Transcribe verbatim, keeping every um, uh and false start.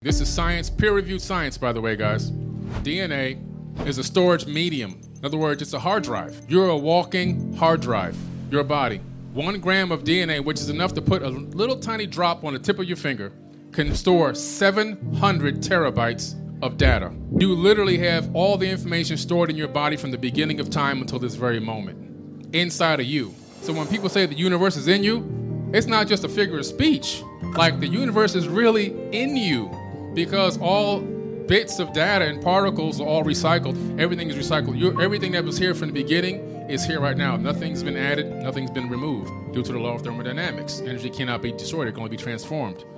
This is science, peer-reviewed science, by the way, guys. D N A is a storage medium. In other words, it's a hard drive. You're a walking hard drive, your body. One gram of D N A, which is enough to put a little tiny drop on the tip of your finger, can store seven hundred terabytes of data. You literally have all the information stored in your body from the beginning of time until this very moment, inside of you. So when people say the universe is in you, it's not just a figure of speech. Like, the universe is really in you, because all bits of data and particles are all recycled. Everything is recycled. You're, everything that was here from the beginning is here right now. Nothing's been added, nothing's been removed due to the law of thermodynamics. Energy cannot be destroyed, it can only be transformed.